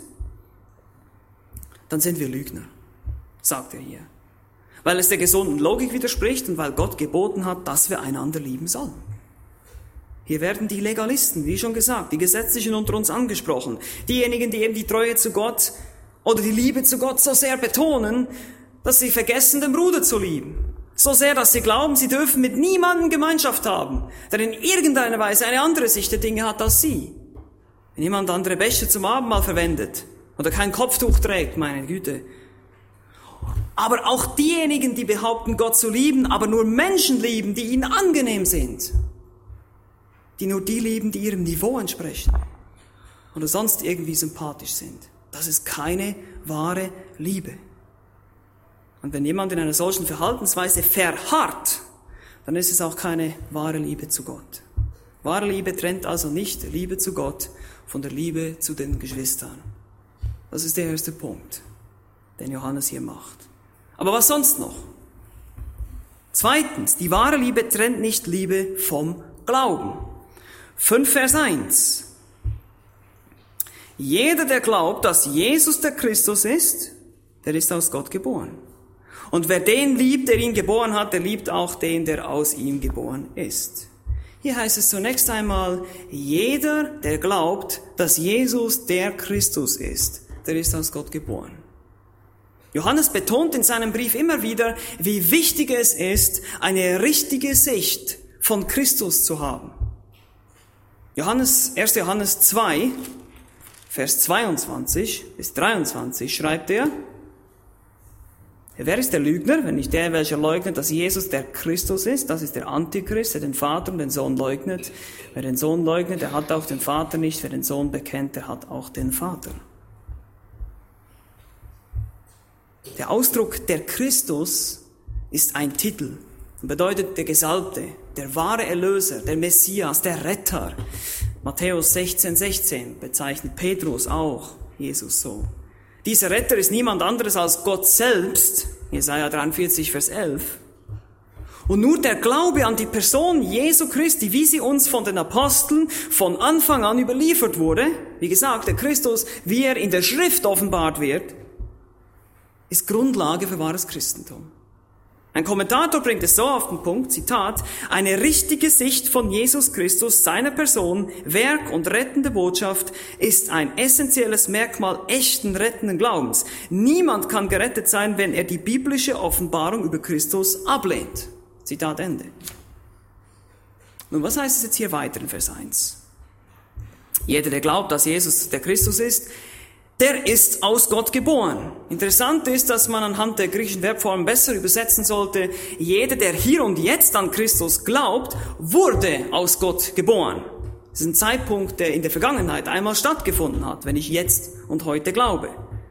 dann sind wir Lügner, sagt er hier. Weil es der gesunden Logik widerspricht und weil Gott geboten hat, dass wir einander lieben sollen. Hier werden die Legalisten, wie schon gesagt, die Gesetzlichen unter uns angesprochen. Diejenigen, die eben die Treue zu Gott oder die Liebe zu Gott so sehr betonen, dass sie vergessen, den Bruder zu lieben. So sehr, dass sie glauben, sie dürfen mit niemandem Gemeinschaft haben, der in irgendeiner Weise eine andere Sicht der Dinge hat als sie. Wenn jemand andere Becher zum Abendmahl verwendet oder kein Kopftuch trägt, meine Güte, Aber auch diejenigen, die behaupten, Gott zu lieben, aber nur Menschen lieben, die ihnen angenehm sind. Die nur die lieben, die ihrem Niveau entsprechen. Oder sonst irgendwie sympathisch sind. Das ist keine wahre Liebe. Und wenn jemand in einer solchen Verhaltensweise verharrt, dann ist es auch keine wahre Liebe zu Gott. Wahre Liebe trennt also nicht Liebe zu Gott von der Liebe zu den Geschwistern. Das ist der erste Punkt, den Johannes hier macht. Aber was sonst noch? Zweitens, die wahre Liebe trennt nicht Liebe vom Glauben. fünf Vers eins. Jeder, der glaubt, dass Jesus der Christus ist, der ist aus Gott geboren. Und wer den liebt, der ihn geboren hat, der liebt auch den, der aus ihm geboren ist. Hier heißt es zunächst einmal, jeder, der glaubt, dass Jesus der Christus ist, der ist aus Gott geboren. Johannes betont in seinem Brief immer wieder, wie wichtig es ist, eine richtige Sicht von Christus zu haben. Johannes, erster Johannes zwei, Vers zweiundzwanzig bis dreiundzwanzig schreibt er, wer ist der Lügner, wenn nicht der, welcher leugnet, dass Jesus der Christus ist? Das ist der Antichrist, der den Vater und den Sohn leugnet. Wer den Sohn leugnet, der hat auch den Vater nicht. Wer den Sohn bekennt, der hat auch den Vater. Der Ausdruck der Christus ist ein Titel und bedeutet der Gesalbte, der wahre Erlöser, der Messias, der Retter. Matthäus sechzehn, sechzehn bezeichnet Petrus auch Jesus so. Dieser Retter ist niemand anderes als Gott selbst, Jesaja dreiundvierzig, Vers elf. Und nur der Glaube an die Person Jesu Christi, wie sie uns von den Aposteln von Anfang an überliefert wurde, wie gesagt, der Christus, wie er in der Schrift offenbart wird, ist Grundlage für wahres Christentum. Ein Kommentator bringt es so auf den Punkt, Zitat, eine richtige Sicht von Jesus Christus, seiner Person, Werk und rettende Botschaft ist ein essentielles Merkmal echten rettenden Glaubens. Niemand kann gerettet sein, wenn er die biblische Offenbarung über Christus ablehnt. Zitat Ende. Nun, was heißt es jetzt hier weiter in Vers eins? Jeder, der glaubt, dass Jesus der Christus ist, der ist aus Gott geboren. Interessant ist, dass man anhand der griechischen Verbform besser übersetzen sollte, jeder, der hier und jetzt an Christus glaubt, wurde aus Gott geboren. Das ist ein Zeitpunkt, der in der Vergangenheit einmal stattgefunden hat, wenn ich jetzt und heute glaube.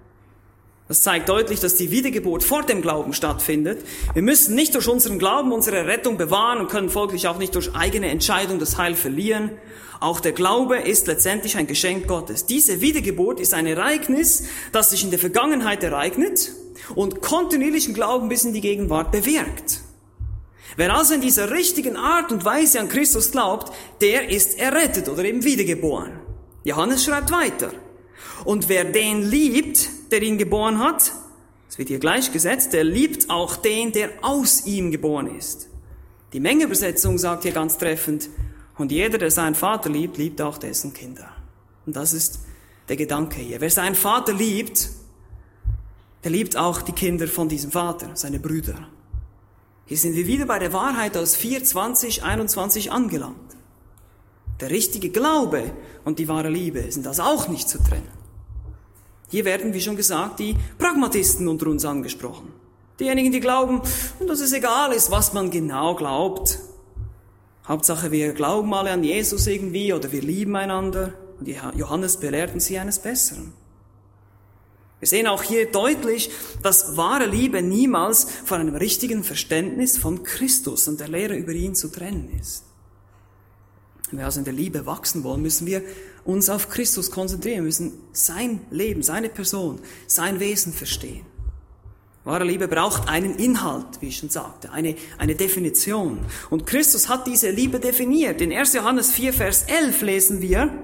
Das zeigt deutlich, dass die Wiedergeburt vor dem Glauben stattfindet. Wir müssen nicht durch unseren Glauben unsere Rettung bewahren und können folglich auch nicht durch eigene Entscheidung das Heil verlieren. Auch der Glaube ist letztendlich ein Geschenk Gottes. Diese Wiedergeburt ist ein Ereignis, das sich in der Vergangenheit ereignet und kontinuierlichen Glauben bis in die Gegenwart bewirkt. Wer also in dieser richtigen Art und Weise an Christus glaubt, der ist errettet oder eben wiedergeboren. Johannes schreibt weiter. Und wer den liebt, der ihn geboren hat, das wird hier gleichgesetzt, der liebt auch den, der aus ihm geboren ist. Die Mengeübersetzung sagt hier ganz treffend, und jeder, der seinen Vater liebt, liebt auch dessen Kinder. Und das ist der Gedanke hier. Wer seinen Vater liebt, der liebt auch die Kinder von diesem Vater, seine Brüder. Hier sind wir wieder bei der Wahrheit aus vier, zwanzig, einundzwanzig angelangt. Der richtige Glaube und die wahre Liebe sind das auch nicht zu trennen. Hier werden, wie schon gesagt, die Pragmatisten unter uns angesprochen. Diejenigen, die glauben, dass es egal ist, was man genau glaubt. Hauptsache, wir glauben alle an Jesus irgendwie oder wir lieben einander. Und Johannes belehrten sie eines Besseren. Wir sehen auch hier deutlich, dass wahre Liebe niemals von einem richtigen Verständnis von Christus und der Lehre über ihn zu trennen ist. Wenn wir also in der Liebe wachsen wollen, müssen wir uns auf Christus konzentrieren. Wir müssen sein Leben, seine Person, sein Wesen verstehen. Wahre Liebe braucht einen Inhalt, wie ich schon sagte, eine, eine Definition. Und Christus hat diese Liebe definiert. In erster Johannes vier, Vers elf lesen wir,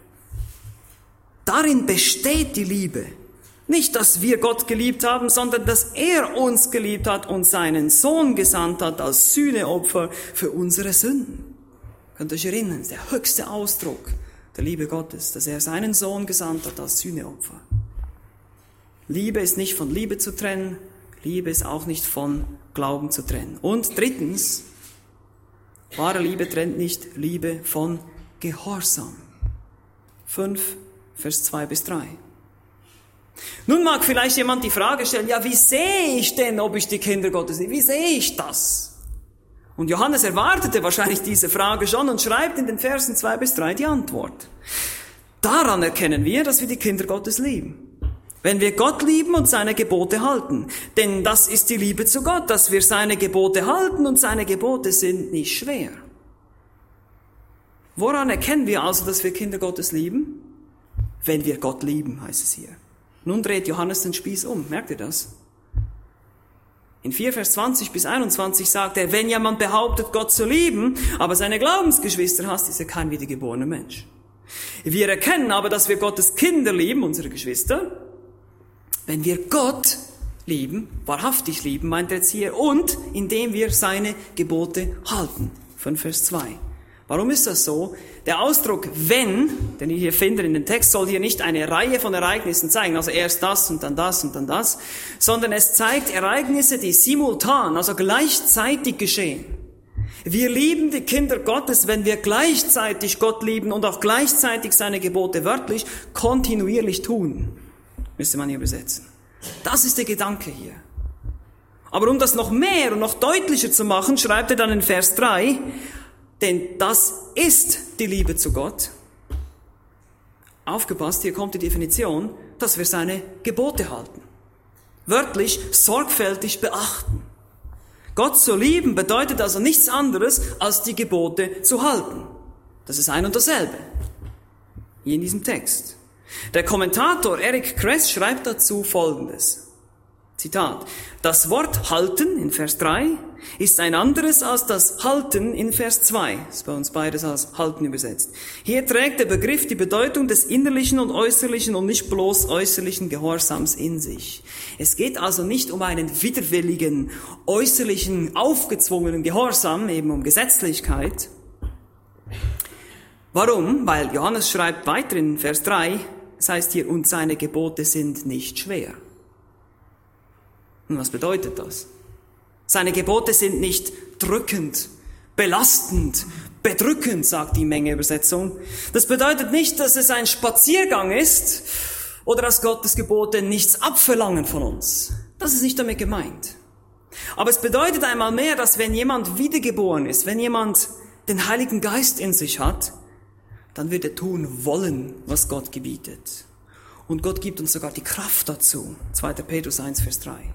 darin besteht die Liebe. Nicht, dass wir Gott geliebt haben, sondern dass er uns geliebt hat und seinen Sohn gesandt hat als Sühneopfer für unsere Sünden. Könnt ihr euch erinnern, das ist der höchste Ausdruck der Liebe Gottes, dass er seinen Sohn gesandt hat als Sühneopfer. Liebe ist nicht von Liebe zu trennen, Liebe ist auch nicht von Glauben zu trennen. Und drittens, wahre Liebe trennt nicht Liebe von Gehorsam. fünf, Vers zwei bis drei. Nun mag vielleicht jemand die Frage stellen, ja, wie sehe ich denn, ob ich die Kinder Gottes liebe? Wie sehe ich das? Und Johannes erwartete wahrscheinlich diese Frage schon und schreibt in den Versen zwei bis drei die Antwort. Daran erkennen wir, dass wir die Kinder Gottes lieben. Wenn wir Gott lieben und seine Gebote halten. Denn das ist die Liebe zu Gott, dass wir seine Gebote halten und seine Gebote sind nicht schwer. Woran erkennen wir also, dass wir Kinder Gottes lieben? Wenn wir Gott lieben, heißt es hier. Nun dreht Johannes den Spieß um. Merkt ihr das? In vier Vers zwanzig bis einundzwanzig sagt er, wenn jemand behauptet, Gott zu lieben, aber seine Glaubensgeschwister hasst, ist er kein wiedergeborener Mensch. Wir erkennen aber, dass wir Gottes Kinder lieben, unsere Geschwister, wenn wir Gott lieben, wahrhaftig lieben, meint er jetzt hier, und indem wir seine Gebote halten. fünf Vers zwei. Warum ist das so? Der Ausdruck wenn, den ihr hier findet in dem Text, soll hier nicht eine Reihe von Ereignissen zeigen, also erst das und dann das und dann das, sondern es zeigt Ereignisse, die simultan, also gleichzeitig geschehen. Wir lieben die Kinder Gottes, wenn wir gleichzeitig Gott lieben und auch gleichzeitig seine Gebote wörtlich kontinuierlich tun, müsste man hier übersetzen. Das ist der Gedanke hier. Aber um das noch mehr und noch deutlicher zu machen, schreibt er dann in Vers drei, denn das ist die Liebe zu Gott. Aufgepasst, hier kommt die Definition, dass wir seine Gebote halten. Wörtlich sorgfältig beachten. Gott zu lieben bedeutet also nichts anderes, als die Gebote zu halten. Das ist ein und dasselbe. Hier in diesem Text. Der Kommentator Eric Kress schreibt dazu Folgendes. Zitat. Das Wort halten in Vers drei ist ein anderes als das halten in Vers zwei. Das ist bei uns beides als halten übersetzt. Hier trägt der Begriff die Bedeutung des innerlichen und äußerlichen und nicht bloß äußerlichen Gehorsams in sich. Es geht also nicht um einen widerwilligen, äußerlichen, aufgezwungenen Gehorsam, eben um Gesetzlichkeit. Warum? Weil Johannes schreibt weiter in Vers drei, es heißt hier, und seine Gebote sind nicht schwer. Und was bedeutet das? Seine Gebote sind nicht drückend, belastend, bedrückend, sagt die Menge-Übersetzung. Das bedeutet nicht, dass es ein Spaziergang ist oder dass Gottes Gebote nichts abverlangen von uns. Das ist nicht damit gemeint. Aber es bedeutet einmal mehr, dass wenn jemand wiedergeboren ist, wenn jemand den Heiligen Geist in sich hat, dann wird er tun wollen, was Gott gebietet. Und Gott gibt uns sogar die Kraft dazu. zweiter Petrus eins, Vers drei.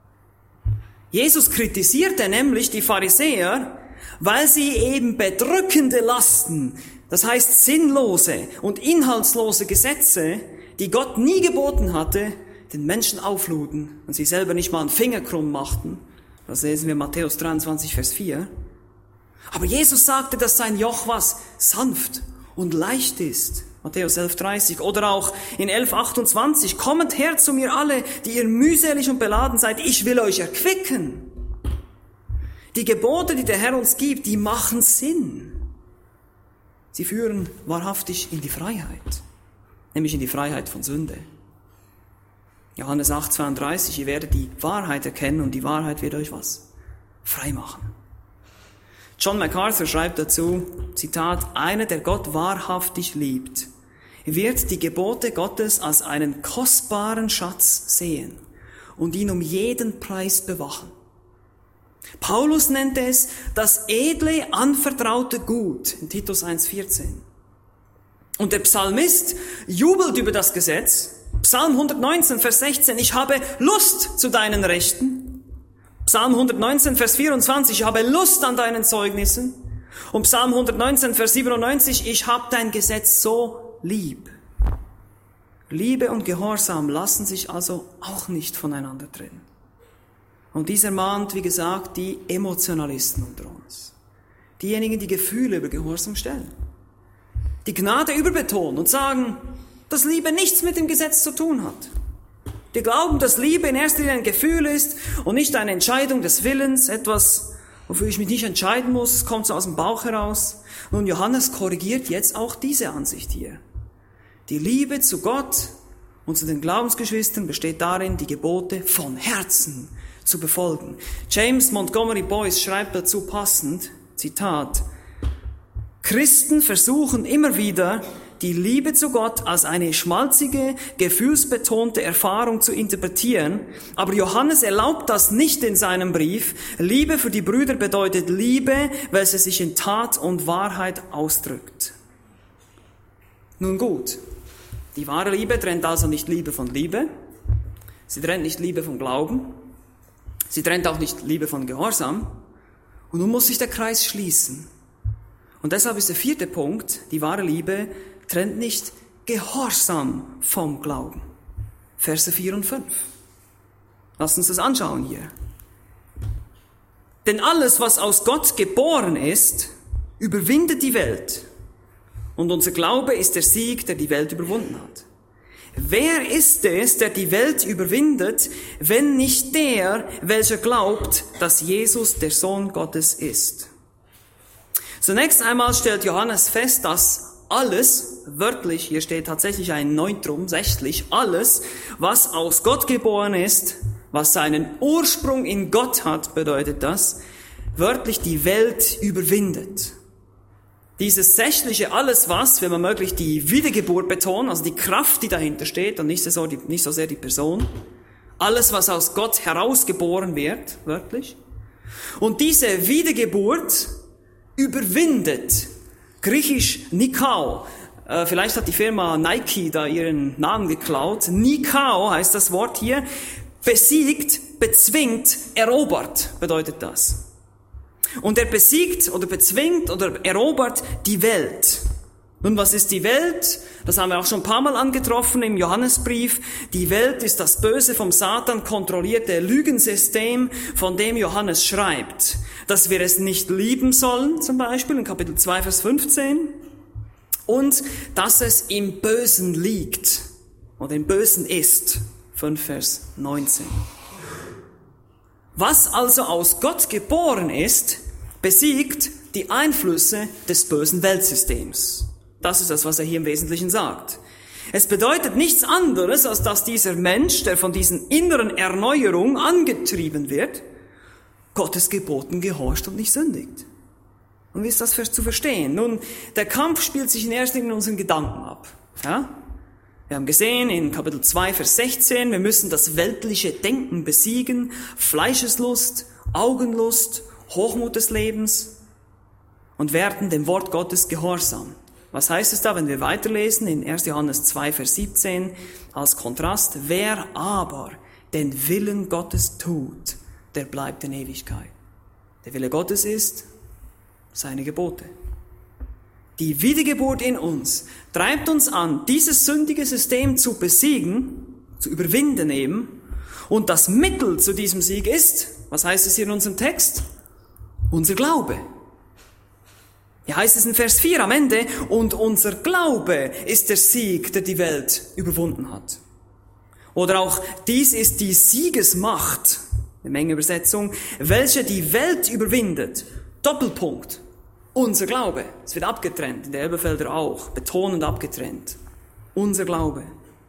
Jesus kritisierte nämlich die Pharisäer, weil sie eben bedrückende Lasten, das heißt sinnlose und inhaltslose Gesetze, die Gott nie geboten hatte, den Menschen aufluden und sie selber nicht mal einen Finger krumm machten. Das lesen wir in Matthäus dreiundzwanzig, Vers vier. Aber Jesus sagte, dass sein Joch was sanft und leicht ist. Matthäus elf, dreißig. Oder auch in elf, achtundzwanzig. Kommt her zu mir alle, die ihr mühselig und beladen seid. Ich will euch erquicken. Die Gebote, die der Herr uns gibt, die machen Sinn. Sie führen wahrhaftig in die Freiheit. Nämlich in die Freiheit von Sünde. Johannes acht, zweiunddreißig. Ihr werdet die Wahrheit erkennen und die Wahrheit wird euch was? Frei machen. John MacArthur schreibt dazu, Zitat, einer, der Gott wahrhaftig liebt, wird die Gebote Gottes als einen kostbaren Schatz sehen und ihn um jeden Preis bewachen. Paulus nennt es das edle, anvertraute Gut in Titus eins, vierzehn. Und der Psalmist jubelt über das Gesetz. Psalm hundertneunzehn, Vers sechzehn, ich habe Lust zu deinen Rechten. Psalm hundertneunzehn, Vers vierundzwanzig, ich habe Lust an deinen Zeugnissen. Und Psalm hundertneunzehn, Vers siebenundneunzig, ich habe dein Gesetz so lieb. Liebe und Gehorsam lassen sich also auch nicht voneinander trennen. Und dies ermahnt, wie gesagt, die Emotionalisten unter uns. Diejenigen, die Gefühle über Gehorsam stellen. Die Gnade überbetonen und sagen, dass Liebe nichts mit dem Gesetz zu tun hat. Die glauben, dass Liebe in erster Linie ein Gefühl ist und nicht eine Entscheidung des Willens, etwas, wofür ich mich nicht entscheiden muss, es kommt so aus dem Bauch heraus. Nun, Johannes korrigiert jetzt auch diese Ansicht hier. Die Liebe zu Gott und zu den Glaubensgeschwistern besteht darin, die Gebote von Herzen zu befolgen. James Montgomery Boyce schreibt dazu passend, Zitat, Christen versuchen immer wieder, die Liebe zu Gott als eine schmalzige, gefühlsbetonte Erfahrung zu interpretieren. Aber Johannes erlaubt das nicht in seinem Brief. Liebe für die Brüder bedeutet Liebe, welche sich in Tat und Wahrheit ausdrückt. Nun gut, die wahre Liebe trennt also nicht Liebe von Liebe. Sie trennt nicht Liebe vom Glauben. Sie trennt auch nicht Liebe von Gehorsam. Und nun muss sich der Kreis schließen. Und deshalb ist der vierte Punkt, die wahre Liebe trennt nicht Gehorsam vom Glauben. Verse vier und fünf. Lasst uns das anschauen hier. Denn alles, was aus Gott geboren ist, überwindet die Welt. Und unser Glaube ist der Sieg, der die Welt überwunden hat. Wer ist es, der die Welt überwindet, wenn nicht der, welcher glaubt, dass Jesus der Sohn Gottes ist? Zunächst einmal stellt Johannes fest, dass alles, wörtlich, hier steht tatsächlich ein Neutrum, sächlich, alles, was aus Gott geboren ist, was seinen Ursprung in Gott hat, bedeutet das, wörtlich die Welt überwindet. Dieses sächliche alles was, wenn man möglich die Wiedergeburt betonen, also die Kraft, die dahinter steht und nicht so, die, nicht so sehr die Person, alles, was aus Gott herausgeboren wird, wörtlich. Und diese Wiedergeburt überwindet, griechisch Nikao, äh, vielleicht hat die Firma Nike da ihren Namen geklaut, Nikao heißt das Wort hier, besiegt, bezwingt, erobert, bedeutet das. Und er besiegt oder bezwingt oder erobert die Welt. Nun, was ist die Welt? Das haben wir auch schon ein paar Mal angetroffen im Johannesbrief. Die Welt ist das böse vom Satan kontrollierte Lügensystem, von dem Johannes schreibt, dass wir es nicht lieben sollen, zum Beispiel in Kapitel zwei, Vers fünfzehn, und dass es im Bösen liegt oder im Bösen ist, fünf, Vers neunzehn. Was also aus Gott geboren ist, besiegt die Einflüsse des bösen Weltsystems. Das ist das, was er hier im Wesentlichen sagt. Es bedeutet nichts anderes, als dass dieser Mensch, der von diesen inneren Erneuerungen angetrieben wird, Gottes Geboten gehorcht und nicht sündigt. Und wie ist das zu verstehen? Nun, der Kampf spielt sich in erster Linie in unseren Gedanken ab. Ja? Wir haben gesehen in Kapitel zwei, Vers sechzehn, wir müssen das weltliche Denken besiegen, Fleischeslust, Augenlust, Hochmut des Lebens und werden dem Wort Gottes gehorsam. Was heißt es da, wenn wir weiterlesen in erster Johannes zwei, Vers siebzehn als Kontrast? Wer aber den Willen Gottes tut, der bleibt in Ewigkeit. Der Wille Gottes ist seine Gebote. Die Wiedergeburt in uns treibt uns an, dieses sündige System zu besiegen, zu überwinden eben. Und das Mittel zu diesem Sieg ist, was heißt es hier in unserem Text? Unser Glaube. Hier heißt es in Vers vier am Ende, und unser Glaube ist der Sieg, der die Welt überwunden hat. Oder auch, dies ist die Siegesmacht, eine Menge Übersetzung, welche die Welt überwindet. Doppelpunkt. Unser Glaube. Es wird abgetrennt, in der Elberfelder auch, betonend abgetrennt. Unser Glaube.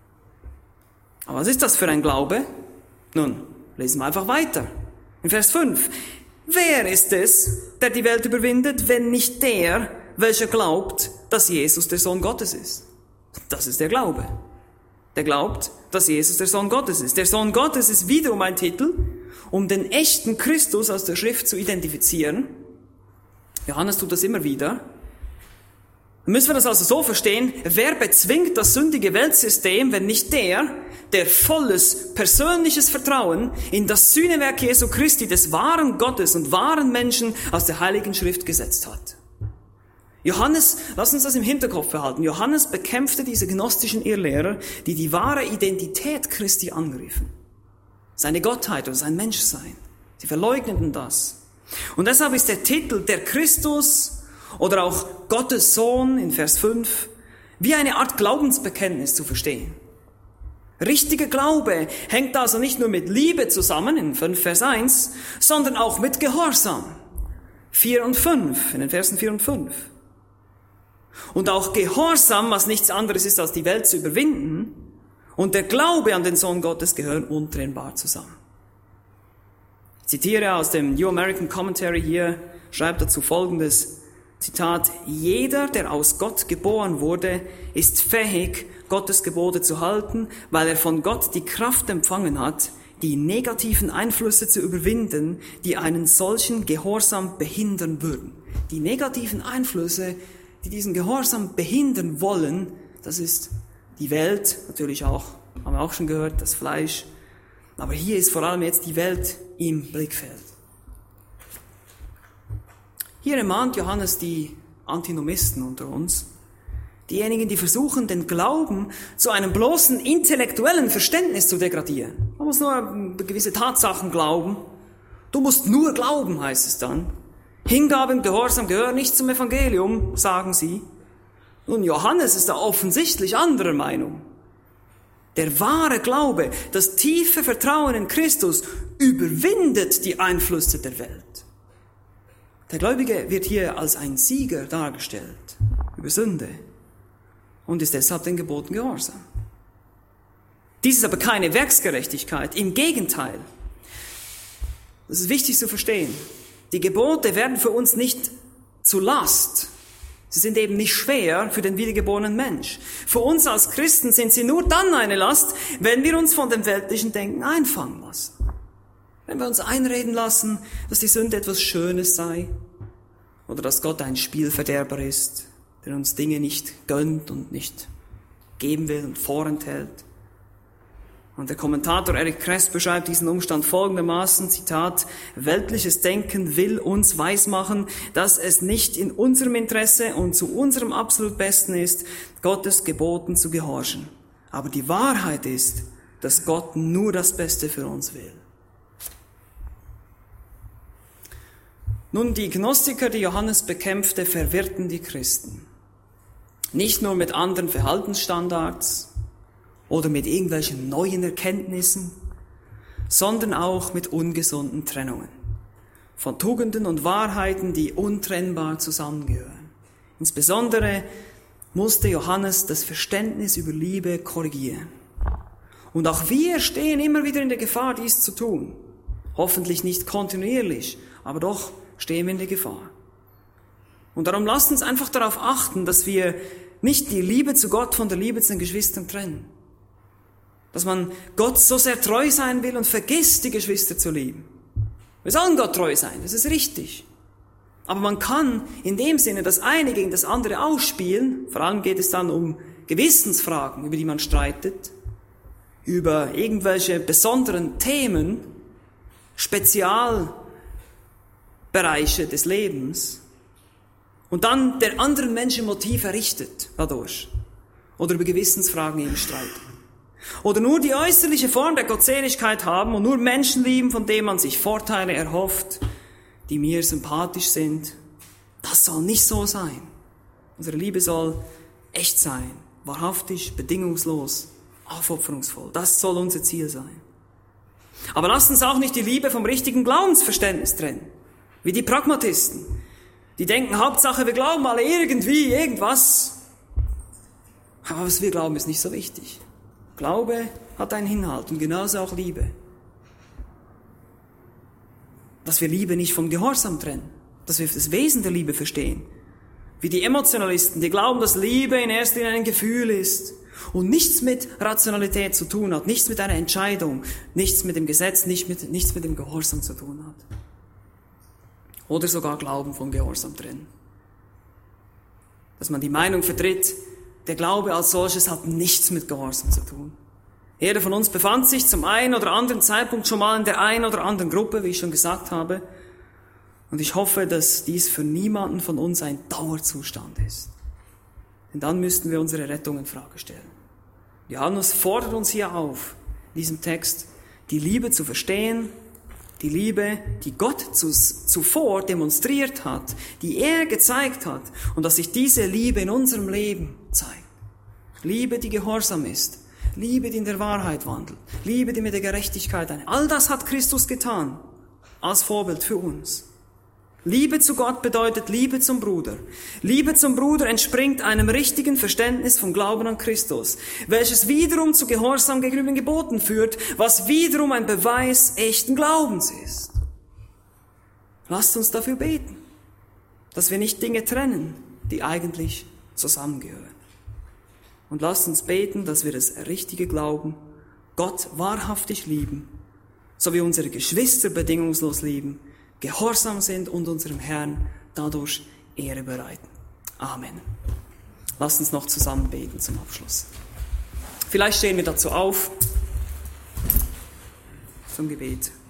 Aber was ist das für ein Glaube? Nun, lesen wir einfach weiter. In Vers fünf. Wer ist es, der die Welt überwindet, wenn nicht der, welcher glaubt, dass Jesus der Sohn Gottes ist? Das ist der Glaube. Der glaubt, dass Jesus der Sohn Gottes ist. Der Sohn Gottes ist wiederum ein Titel, um den echten Christus aus der Schrift zu identifizieren. Johannes tut das immer wieder. Dann müssen wir das also so verstehen, wer bezwingt das sündige Weltsystem, wenn nicht der, der volles persönliches Vertrauen in das Sühnewerk Jesu Christi, des wahren Gottes und wahren Menschen aus der Heiligen Schrift gesetzt hat. Johannes, lass uns das im Hinterkopf behalten, Johannes bekämpfte diese gnostischen Irrlehrer, die die wahre Identität Christi angriffen. Seine Gottheit oder sein Menschsein. Sie verleugneten das. Und deshalb ist der Titel der Christus oder auch Gottes Sohn in Vers fünf wie eine Art Glaubensbekenntnis zu verstehen. Richtiger Glaube hängt also nicht nur mit Liebe zusammen in fünf Vers eins, sondern auch mit Gehorsam. vier und fünf, in den Versen vier und fünf. Und auch Gehorsam, was nichts anderes ist, als die Welt zu überwinden, und der Glaube an den Sohn Gottes gehören untrennbar zusammen. Ich zitiere aus dem New American Commentary hier, schreibt dazu Folgendes: Zitat, jeder, der aus Gott geboren wurde, ist fähig, Gottes Gebote zu halten, weil er von Gott die Kraft empfangen hat, die negativen Einflüsse zu überwinden, die einen solchen Gehorsam behindern würden. Die negativen Einflüsse, die diesen Gehorsam behindern wollen, das ist die Welt, natürlich auch, haben wir auch schon gehört, das Fleisch. Aber hier ist vor allem jetzt die Welt im Blickfeld. Hier ermahnt Johannes die Antinomisten unter uns, diejenigen, die versuchen, den Glauben zu einem bloßen intellektuellen Verständnis zu degradieren. Man muss nur gewisse Tatsachen glauben. Du musst nur glauben, heißt es dann. Hingabe und Gehorsam gehören nicht zum Evangelium, sagen sie. Nun, Johannes ist da offensichtlich anderer Meinung. Der wahre Glaube, das tiefe Vertrauen in Christus überwindet die Einflüsse der Welt. Der Gläubige wird hier als ein Sieger dargestellt über Sünde und ist deshalb den Geboten gehorsam. Dies ist aber keine Werksgerechtigkeit, im Gegenteil. Das ist wichtig zu verstehen. Die Gebote werden für uns nicht zu Last. Sie sind eben nicht schwer für den wiedergeborenen Mensch. Für uns als Christen sind sie nur dann eine Last, wenn wir uns von dem weltlichen Denken einfangen lassen. Wenn wir uns einreden lassen, dass die Sünde etwas Schönes sei oder dass Gott ein Spielverderber ist, der uns Dinge nicht gönnt und nicht geben will und vorenthält. Und der Kommentator Eric Kress beschreibt diesen Umstand folgendermaßen, Zitat, weltliches Denken will uns weismachen, dass es nicht in unserem Interesse und zu unserem absolut Besten ist, Gottes Geboten zu gehorchen. Aber die Wahrheit ist, dass Gott nur das Beste für uns will. Nun, die Gnostiker, die Johannes bekämpfte, verwirrten die Christen. Nicht nur mit anderen Verhaltensstandards oder mit irgendwelchen neuen Erkenntnissen, sondern auch mit ungesunden Trennungen von Tugenden und Wahrheiten, die untrennbar zusammengehören. Insbesondere musste Johannes das Verständnis über Liebe korrigieren. Und auch wir stehen immer wieder in der Gefahr, dies zu tun. Hoffentlich nicht kontinuierlich, aber doch stehen wir in der Gefahr. Und darum lasst uns einfach darauf achten, dass wir nicht die Liebe zu Gott von der Liebe zu den Geschwistern trennen. Dass man Gott so sehr treu sein will und vergisst, die Geschwister zu lieben. Wir sollen Gott treu sein, das ist richtig. Aber man kann in dem Sinne das eine gegen das andere ausspielen, vor allem geht es dann um Gewissensfragen, über die man streitet, über irgendwelche besonderen Themen, Spezialbereiche des Lebens, und dann der anderen Menschen Motiv errichtet dadurch, oder über Gewissensfragen eben streiten. Oder nur die äußerliche Form der Gottseligkeit haben und nur Menschen lieben, von denen man sich Vorteile erhofft, die mir sympathisch sind. Das soll nicht so sein. Unsere Liebe soll echt sein, wahrhaftig, bedingungslos, aufopferungsvoll. Das soll unser Ziel sein. Aber lasst uns auch nicht die Liebe vom richtigen Glaubensverständnis trennen, wie die Pragmatisten. Die denken, Hauptsache, wir glauben alle irgendwie, irgendwas. Aber was wir glauben, ist nicht so wichtig. Glaube hat einen Inhalt und genauso auch Liebe. Dass wir Liebe nicht vom Gehorsam trennen, dass wir das Wesen der Liebe verstehen. Wie die Emotionalisten, die glauben, dass Liebe in erster Linie ein Gefühl ist und nichts mit Rationalität zu tun hat, nichts mit einer Entscheidung, nichts mit dem Gesetz, nicht mit, nichts mit dem Gehorsam zu tun hat. Oder sogar Glauben vom Gehorsam trennen. Dass man die Meinung vertritt, der Glaube als solches hat nichts mit Gehorsam zu tun. Jeder von uns befand sich zum einen oder anderen Zeitpunkt schon mal in der einen oder anderen Gruppe, wie ich schon gesagt habe. Und ich hoffe, dass dies für niemanden von uns ein Dauerzustand ist. Denn dann müssten wir unsere Rettung in Frage stellen. Johannes fordert uns hier auf, in diesem Text, die Liebe zu verstehen, die Liebe, die Gott zu, zuvor demonstriert hat, die er gezeigt hat und dass sich diese Liebe in unserem Leben zeigt. Liebe, die gehorsam ist, Liebe, die in der Wahrheit wandelt, Liebe, die mit der Gerechtigkeit ein. All das hat Christus getan, als Vorbild für uns. Liebe zu Gott bedeutet Liebe zum Bruder. Liebe zum Bruder entspringt einem richtigen Verständnis vom Glauben an Christus, welches wiederum zu Gehorsam gegenüber den Geboten führt, was wiederum ein Beweis echten Glaubens ist. Lasst uns dafür beten. dass wir nicht Dinge trennen, die eigentlich zusammengehören. Und lasst uns beten, dass wir das richtige Glauben, Gott wahrhaftig lieben, so wie unsere Geschwister bedingungslos lieben, gehorsam sind und unserem Herrn dadurch Ehre bereiten. Amen. Lasst uns noch zusammen beten zum Abschluss. Vielleicht stehen wir dazu auf zum Gebet.